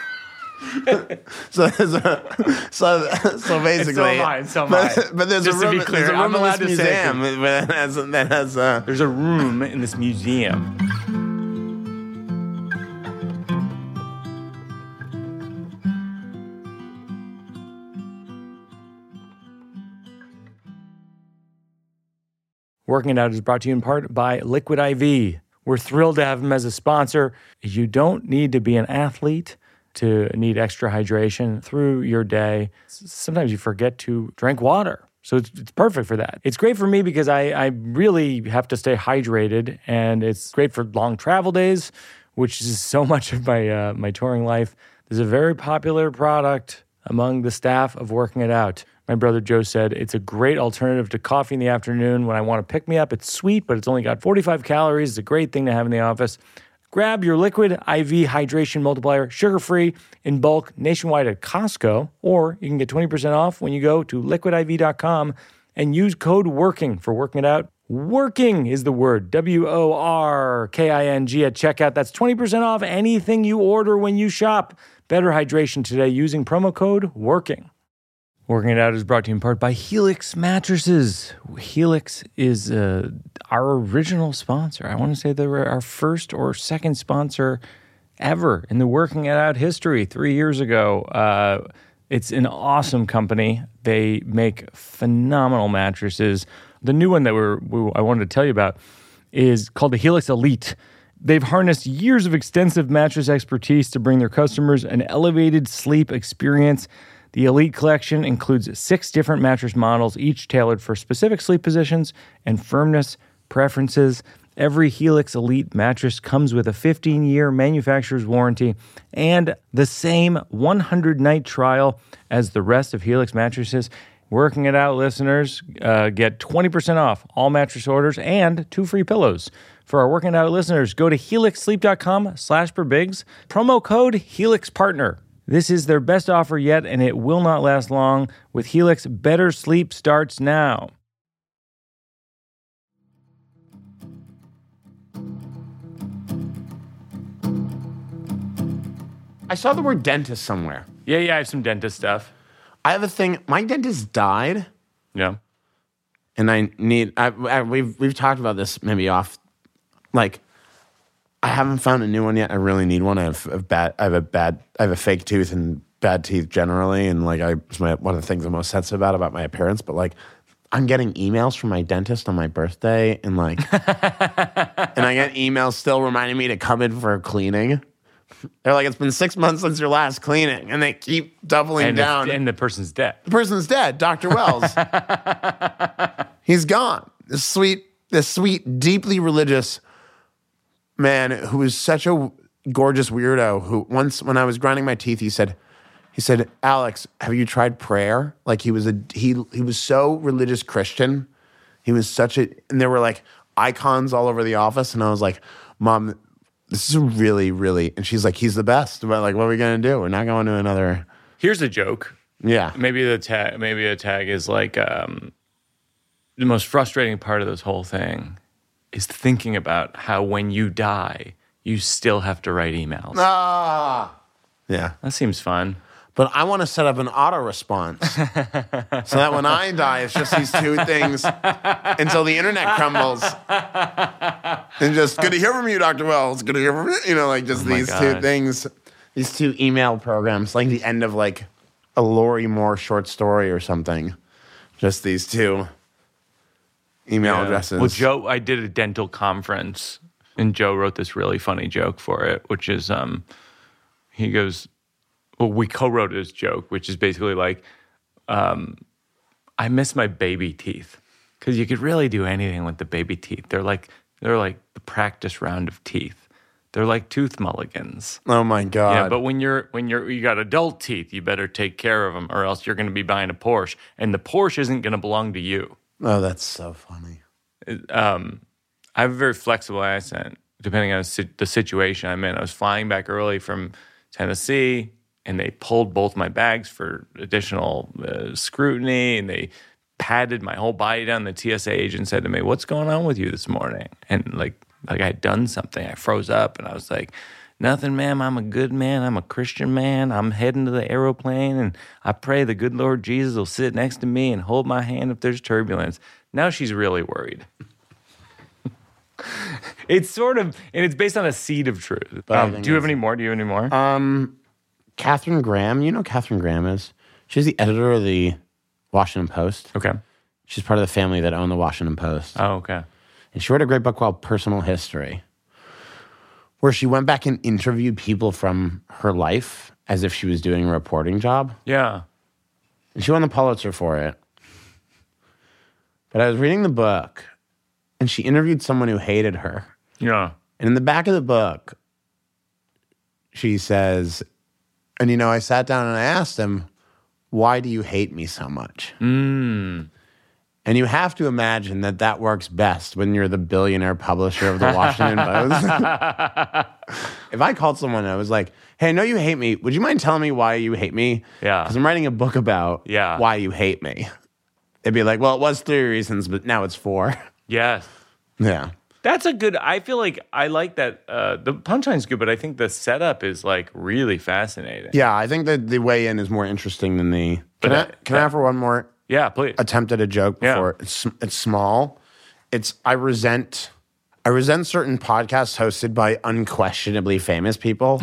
So basically, So am I. But there's Just a room. to be clear, there's a room I'm in allowed this to say museum that has. There's a room in this museum. Working It Out is brought to you in part by Liquid IV. We're thrilled to have them as a sponsor. You don't need to be an athlete to need extra hydration through your day. Sometimes you forget to drink water. So it's perfect for that. It's great for me because I really have to stay hydrated, and it's great for long travel days, which is so much of my touring life. There's a very popular product among the staff of Working It Out. My brother Joe said it's a great alternative to coffee in the afternoon when I want to pick me up. It's sweet, but it's only got 45 calories. It's a great thing to have in the office. Grab your Liquid IV Hydration Multiplier, sugar-free, in bulk, nationwide at Costco, or you can get 20% off when you go to liquidiv.com and use code WORKING for Working It Out. Working is the word, WORKING at checkout. That's 20% off anything you order when you shop. Better hydration today using promo code WORKING. Working It Out is brought to you in part by Helix Mattresses. Helix is our original sponsor. I want to say they were our first or second sponsor ever in the Working It Out history 3 years ago. It's an awesome company. They make phenomenal mattresses. The new one that I wanted to tell you about is called the Helix Elite. They've harnessed years of extensive mattress expertise to bring their customers an elevated sleep experience. The Elite collection includes 6 different mattress models, each tailored for specific sleep positions and firmness preferences. Every Helix Elite mattress comes with a 15-year manufacturer's warranty and the same 100-night trial as the rest of Helix mattresses. Working It Out listeners get 20% off all mattress orders and 2 free pillows. For our Working It Out listeners, go to helixsleep.com/perbigs, promo code HelixPartner. This is their best offer yet, and it will not last long. With Helix, better sleep starts now. I saw the word dentist somewhere. Yeah, I have some dentist stuff. I have a thing. My dentist died, Yeah. and I need. We've talked about this maybe off. Like, I haven't found a new one yet. I really need one. I have a fake tooth and bad teeth generally, and like it's one of the things I'm most sensitive about my appearance. But like, I'm getting emails from my dentist on my birthday, and like, and I get emails still reminding me to come in for a cleaning. They're like, it's been 6 months since your last cleaning, and they keep doubling down. And the person's dead. The person's dead, Dr. Wells. He's gone. This sweet, deeply religious man who was such a gorgeous weirdo who once when I was grinding my teeth, he said, Alex, have you tried prayer? Like he was so religious Christian. He was and there were like icons all over the office. And I was like, Mom, this is really, really, and she's like, he's the best. But like, what are we going to do? We're not going to another. Here's a joke. Yeah. Maybe a tag is like the most frustrating part of this whole thing is thinking about how when you die, you still have to write emails. Yeah. That seems fun. But I want to set up an auto response so that when I die, it's just these 2 things until the internet crumbles. And just, good to hear from you, Dr. Wells. Good to hear from you. You know, like just these 2 things, these 2 email programs, like the end of like a Lori Moore short story or something. Just these 2 email addresses. Well, Joe, I did a dental conference, and Joe wrote this really funny joke for it, which is, he goes, well, we co-wrote this joke, which is basically like, I miss my baby teeth, because you could really do anything with the baby teeth. They're like the practice round of teeth. They're like tooth mulligans. Oh my God. Yeah, but when you got adult teeth, you better take care of them, or else you're going to be buying a Porsche, and the Porsche isn't going to belong to you. Oh, that's so funny. I have a very flexible accent, depending on the situation I'm in. I was flying back early from Tennessee, and they pulled both my bags for additional scrutiny, and they patted my whole body down. The TSA agent said to me, "What's going on with you this morning?" And like I had done something. I froze up, and I was like, "Nothing, ma'am. I'm a good man. I'm a Christian man. I'm heading to the aeroplane, and I pray the good Lord Jesus will sit next to me and hold my hand if there's turbulence." Now she's really worried. It's sort of, and it's based on a seed of truth. Do you have any more? Katharine Graham, you know who Katharine Graham is? She's the editor of the Washington Post. Okay. She's part of the family that owned the Washington Post. Oh, okay. And she wrote a great book called Personal History, where she went back and interviewed people from her life as if she was doing a reporting job. Yeah. And she won the Pulitzer for it. But I was reading the book, and she interviewed someone who hated her. Yeah. And in the back of the book, she says, and I sat down and I asked him, "Why do you hate me so much?" And you have to imagine that works best when you're the billionaire publisher of the Washington Post. If I called someone and I was like, "Hey, I know you hate me. Would you mind telling me why you hate me?" Yeah. Because I'm writing a book about why you hate me. They'd be like, "Well, it was 3 reasons, but now it's 4. Yes. Yeah. That's a good, I feel like I like that. The punchline's good, but I think the setup is like really fascinating. Yeah, I think that the way in is more interesting than the... Can I offer one more Yeah, please. attempt at a joke before? Yeah. It's small. I resent certain podcasts hosted by unquestionably famous people.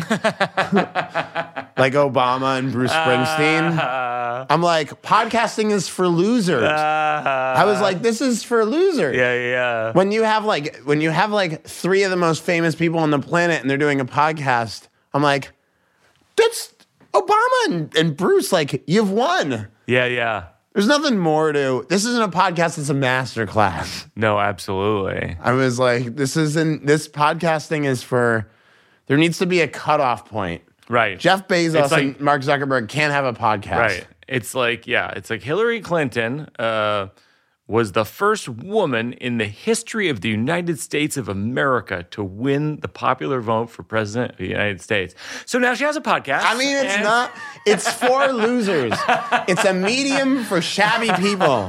Like Obama and Bruce Springsteen. I'm like, podcasting is for losers. I was like, this is for losers. Yeah. When you have like 3 of the most famous people on the planet and they're doing a podcast, I'm like, that's Obama and Bruce, like, you've won. Yeah. There's nothing more to. This isn't a podcast, it's a master class. No, absolutely. I was like, this podcasting is for, there needs to be a cutoff point. Right. Jeff Bezos and Mark Zuckerberg can't have a podcast. Right. It's like Hillary Clinton was the first woman in the history of the United States of America to win the popular vote for president of the United States. So now she has a podcast. I mean, it's for losers. It's a medium for shabby people.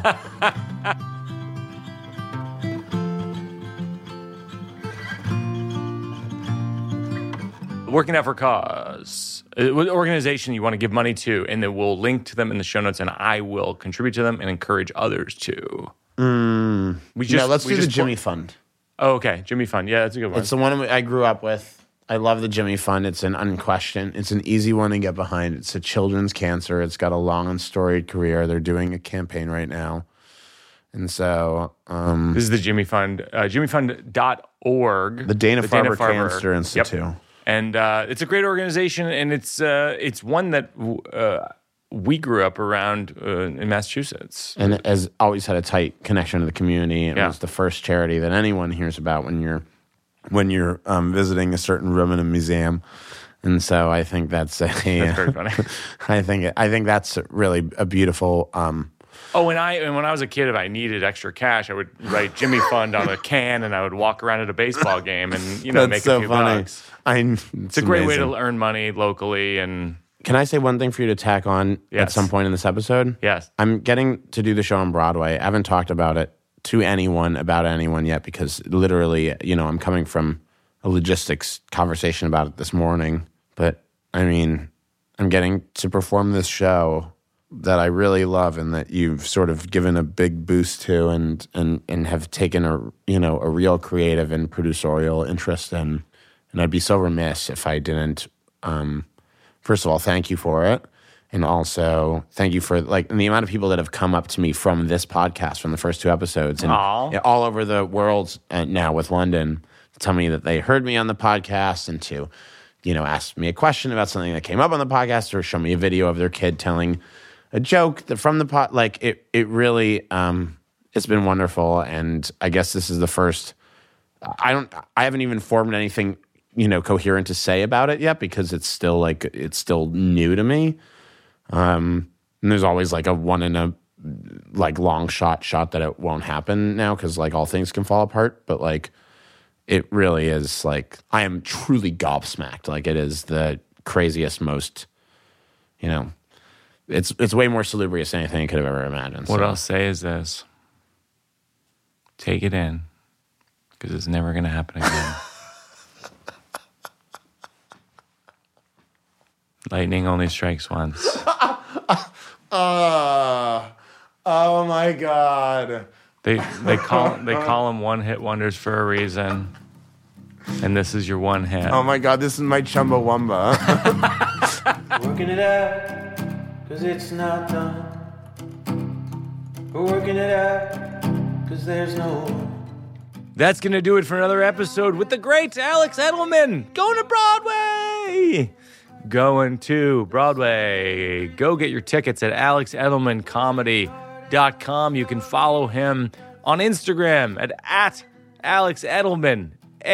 Working Out for Cause, an organization you want to give money to, and then we'll link to them in the show notes, and I will contribute to them and encourage others to. Let's do the Jimmy Fund. Oh, okay. Jimmy Fund. Yeah, that's a good one. It's the one I grew up with. I love the Jimmy Fund. It's an unquestioned. It's an easy one to get behind. It's a children's cancer. It's got a long and storied career. They're doing a campaign right now. And so... this is the Jimmy Fund, jimmyfund.org. The Dana-Farber Cancer Institute. Yep. And it's a great organization, and it's one that we grew up around in Massachusetts. And has always had a tight connection to the community. It was the first charity that anyone hears about when you're visiting a certain room in a museum. And so I think that's very funny. I think that's really a beautiful... and when I was a kid, if I needed extra cash, I would write Jimmy Fund on a can, and I would walk around at a baseball game and make a few bucks. It's a great way to earn money locally. And can I say one thing for you to tack on at some point in this episode? Yes. I'm getting to do the show on Broadway. I haven't talked about it to anyone yet because literally, I'm coming from a logistics conversation about it this morning. But I mean, I'm getting to perform this show that I really love and that you've sort of given a big boost to and have taken a real creative and producerial interest in. And I'd be so remiss if I didn't, first of all, thank you for it. And also thank you for and the amount of people that have come up to me from this podcast, from the first 2 episodes and all over the world now with London to tell me that they heard me on the podcast and to, ask me a question about something that came up on the podcast or show me a video of their kid telling a joke from the pod. It really, it's been wonderful. And I guess this is the first, I haven't even formed anything, coherent to say about it yet because it's still new to me. And there's always a one in a long shot that it won't happen now because all things can fall apart. But it really is I am truly gobsmacked. It is the craziest, most you know, it's way more salubrious than anything I could have ever imagined. What I'll say is this. Take it in, because it's never going to happen again. Lightning only strikes once. Oh my God. They call them one-hit wonders for a reason. And this is your one hit. Oh my God, this is my Chumbawamba. Working it out, cause it's not done. We're working it out, cause there's no one. That's going to do it for another episode with the great Alex Edelman. Going to Broadway. Going to Broadway. Go get your tickets at alexedelmancomedy.com. You can follow him on Instagram at Alex Edelman.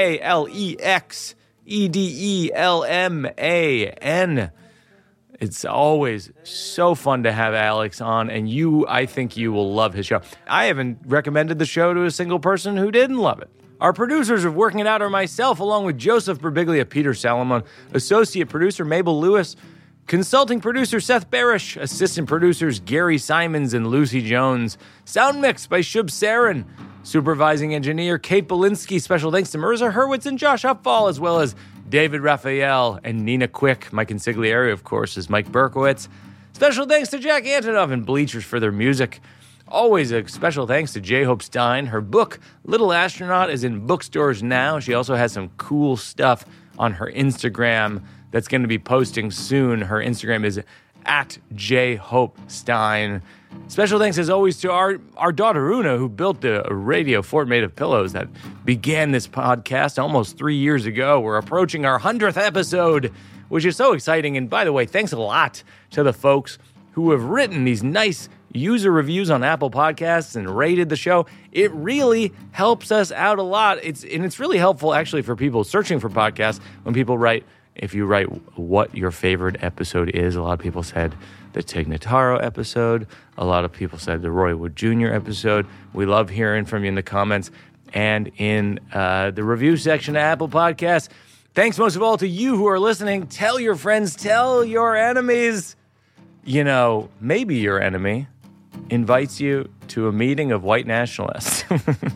AlexEdelman. It's always so fun to have Alex on, and I think you will love his show. I haven't recommended the show to a single person who didn't love it. Our producers of Working It Out are myself, along with Joseph Birbiglia, Peter Salomon, associate producer Mabel Lewis, consulting producer Seth Barish, assistant producers Gary Simons and Lucy Jones, sound mix by Shub Sarin, supervising engineer Kate Belinsky. Special thanks to Mirza Hurwitz and Josh Upfall, as well as David Raphael and Nina Quick. My consigliere, of course, is Mike Berkowitz. Special thanks to Jack Antonoff and Bleachers for their music. Always a special thanks to J-Hope Stein. Her book, Little Astronaut, is in bookstores now. She also has some cool stuff on her Instagram that's going to be posting soon. Her Instagram is at J-Hope Stein. Special thanks, as always, to our daughter, Una, who built a radio fort made of pillows that began this podcast almost 3 years ago. We're approaching our 100th episode, which is so exciting. And by the way, thanks a lot to the folks who have written these nice user reviews on Apple Podcasts and rated the show. It really helps us out a lot. It's really helpful, actually, for people searching for podcasts when people write. If you write what your favorite episode is, a lot of people said the Tig Notaro episode. A lot of people said the Roy Wood Jr. episode. We love hearing from you in the comments and in the review section of Apple Podcasts. Thanks most of all to you who are listening. Tell your friends, tell your enemies. You know, maybe your enemy invites you to a meeting of white nationalists.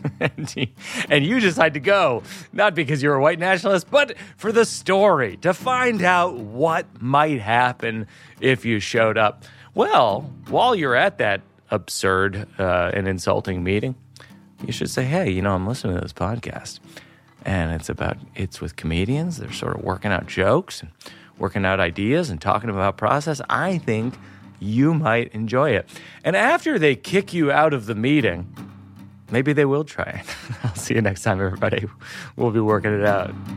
and you decide to go, not because you're a white nationalist, but for the story, to find out what might happen if you showed up. Well, while you're at that absurd and insulting meeting, you should say, hey, you know, I'm listening to this podcast, and it's with comedians. They're sort of working out jokes and working out ideas and talking about process. I think you might enjoy it. And after they kick you out of the meeting, maybe they will try it. I'll see you next time, everybody. We'll be working it out.